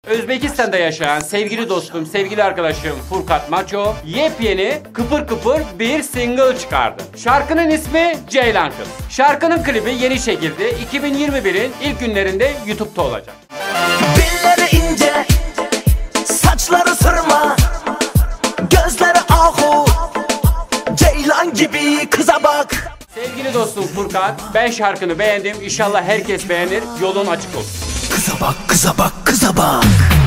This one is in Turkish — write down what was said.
Özbekistan'da yaşayan sevgili dostum, sevgili arkadaşım Furkat Maço yepyeni kıpır kıpır bir single çıkardı. Şarkının ismi Ceylan Kız. Şarkının klibi yeni çekildi. 2021'in ilk günlerinde YouTube'da olacak. Dilleri ince, saçları sırma, gözleri ahu, ceylan gibi kıza bak. Sevgili dostum Furkat, ben şarkını beğendim. İnşallah herkes beğenir. Yolun açık olsun. Kıza bak, kıza bak, kıza bak.